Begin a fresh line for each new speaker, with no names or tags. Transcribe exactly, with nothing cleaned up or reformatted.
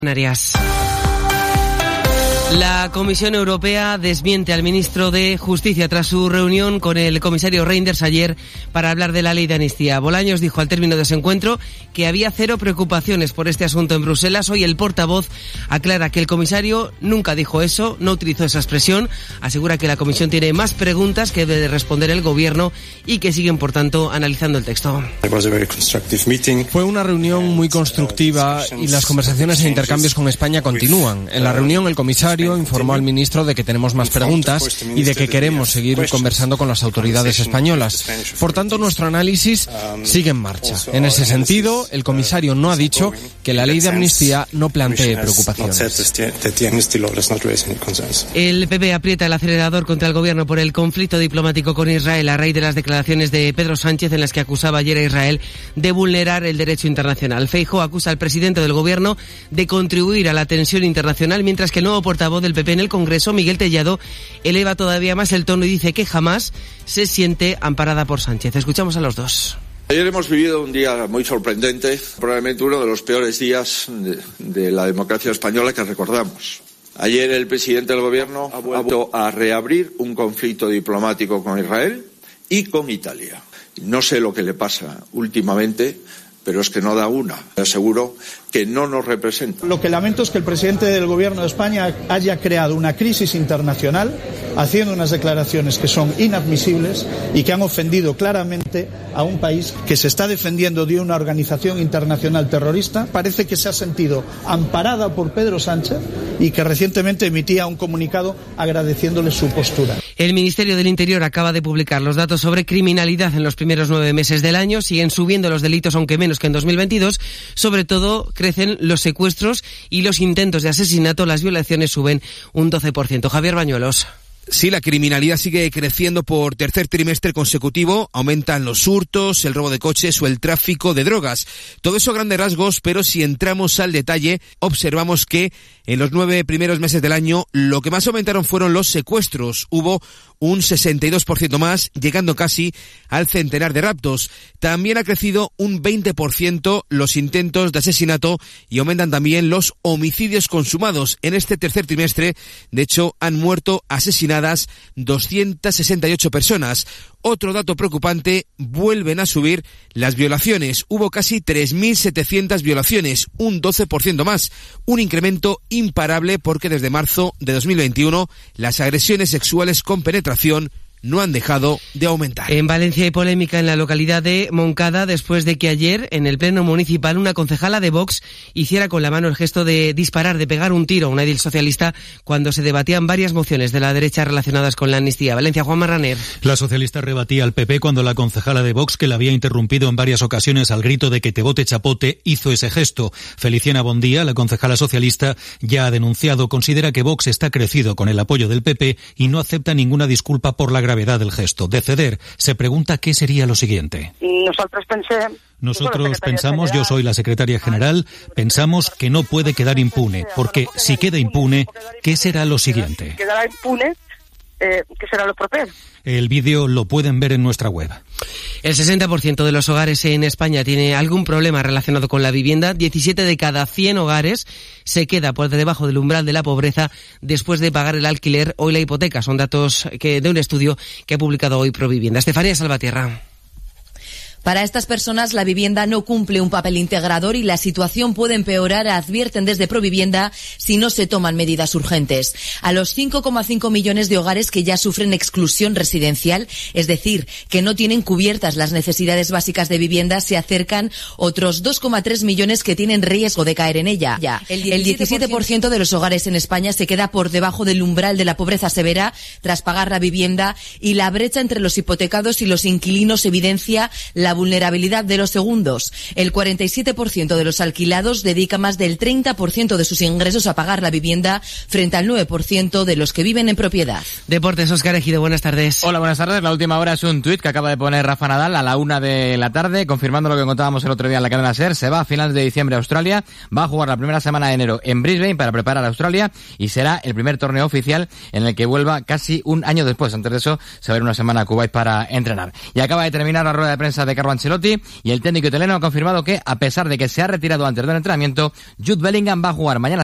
Canarias. La Comisión Europea desmiente al ministro de Justicia tras su reunión con el comisario Reynders ayer para hablar de la ley de amnistía. Bolaños dijo al término de ese encuentro que había cero preocupaciones por este asunto en Bruselas. Hoy el portavoz aclara que el comisario nunca dijo eso, no utilizó esa expresión. Asegura que la Comisión tiene más preguntas que debe responder el Gobierno y que siguen, por tanto, analizando el texto.
Fue una reunión muy constructiva y las conversaciones e intercambios con España continúan. En la reunión el comisario informó al ministro de que tenemos más preguntas y de que queremos seguir conversando con las autoridades españolas. Por tanto, nuestro análisis sigue en marcha. En ese sentido, el comisario no ha dicho que la ley de amnistía no plantee preocupaciones.
El P P aprieta el acelerador contra el Gobierno por el conflicto diplomático con Israel a raíz de las declaraciones de Pedro Sánchez en las que acusaba ayer a Israel de vulnerar el derecho internacional. Feijóo acusa al presidente del Gobierno de contribuir a la tensión internacional, mientras que el nuevo portavoz del P P en el Congreso, Miguel Tellado, eleva todavía más el tono y dice que jamás se siente amparada por Sánchez. Escuchamos a los dos.
Ayer hemos vivido un día muy sorprendente, probablemente uno de los peores días de, de la democracia española que recordamos. Ayer el presidente del Gobierno ha vuelto a reabrir un conflicto diplomático con Israel y con Italia. No sé lo que le pasa últimamente, pero es que no da una. Le aseguro que no nos representa.
Lo que lamento es que el presidente del Gobierno de España haya creado una crisis internacional haciendo unas declaraciones que son inadmisibles y que han ofendido claramente a un país que se está defendiendo de una organización internacional terrorista. Parece que se ha sentido amparada por Pedro Sánchez y que recientemente emitía un comunicado agradeciéndole su postura.
El Ministerio del Interior acaba de publicar los datos sobre criminalidad en los primeros nueve meses del año. Siguen subiendo los delitos, aunque menos que en dos mil veintidós. Sobre todo crecen los secuestros y los intentos de asesinato. Las violaciones suben un doce por ciento. Javier Bañuelos.
Sí, la criminalidad sigue creciendo por tercer trimestre consecutivo. Aumentan los hurtos, el robo de coches o el tráfico de drogas. Todo eso a grandes rasgos, pero si entramos al detalle, observamos que en los nueve primeros meses del año lo que más aumentaron fueron los secuestros. Hubo un sesenta y dos por ciento más, llegando casi al centenar de raptos. También ha crecido un veinte por ciento los intentos de asesinato y aumentan también los homicidios consumados. En este tercer trimestre, de hecho, han muerto asesinadas doscientas sesenta y ocho personas. Otro dato preocupante, vuelven a subir las violaciones. Hubo casi tres mil setecientas violaciones, un doce por ciento más. Un incremento imparable porque desde marzo de dos mil veintiuno las agresiones sexuales con penetración no han dejado de aumentar.
En Valencia hay polémica en la localidad de Moncada después de que ayer en el pleno municipal una concejala de Vox hiciera con la mano el gesto de disparar, de pegar un tiro a una edil socialista cuando se debatían varias mociones de la derecha relacionadas con la amnistía. Valencia, Juan Marraner.
La socialista rebatía al P P cuando la concejala de Vox, que la había interrumpido en varias ocasiones al grito de que te vote chapote, hizo ese gesto. Feliciana Bondía, la concejala socialista, ya ha denunciado, considera que Vox está crecido con el apoyo del P P y no acepta ninguna disculpa por la gravedad del gesto. De ceder, se pregunta qué sería lo siguiente.
Nosotros pensé...
Nosotros pensamos, yo soy la secretaria general, pensamos que no puede quedar impune, porque si queda impune, ¿qué será lo siguiente?
Quedará impune, eh, ¿qué será lo propio?
El vídeo lo pueden ver en nuestra web.
El sesenta por ciento de los hogares en España tiene algún problema relacionado con la vivienda. diecisiete de cada cien hogares se queda por debajo del umbral de la pobreza después de pagar el alquiler o la hipoteca. Son datos que de un estudio que ha publicado hoy Provivienda. Estefanía Salvatierra.
Para estas personas la vivienda no cumple un papel integrador y la situación puede empeorar, advierten desde Provivienda, si no se toman medidas urgentes. A los cinco coma cinco millones de hogares que ya sufren exclusión residencial, es decir, que no tienen cubiertas las necesidades básicas de vivienda, se acercan otros dos coma tres millones que tienen riesgo de caer en ella. El diecisiete por ciento de los hogares en España se queda por debajo del umbral de la pobreza severa tras pagar la vivienda, y la brecha entre los hipotecados y los inquilinos evidencia la La vulnerabilidad de los segundos. El cuarenta y siete por ciento de los alquilados dedica más del treinta por ciento de sus ingresos a pagar la vivienda, frente al nueve por ciento de los que viven en propiedad.
Deportes, Óscar Ejido, buenas tardes.
Hola, buenas tardes. La última hora es un tuit que acaba de poner Rafa Nadal a la una de la tarde, confirmando lo que contábamos el otro día en la cadena SER. Se va a finales de diciembre a Australia, va a jugar la primera semana de enero en Brisbane para preparar a Australia y será el primer torneo oficial en el que vuelva casi un año después. Antes de eso, se va a ir una semana a Kuwait para entrenar. Y acaba de terminar la rueda de prensa de Carlo Ancelotti, y el técnico italiano ha confirmado que, a pesar de que se ha retirado antes del entrenamiento, Jude Bellingham va a jugar mañana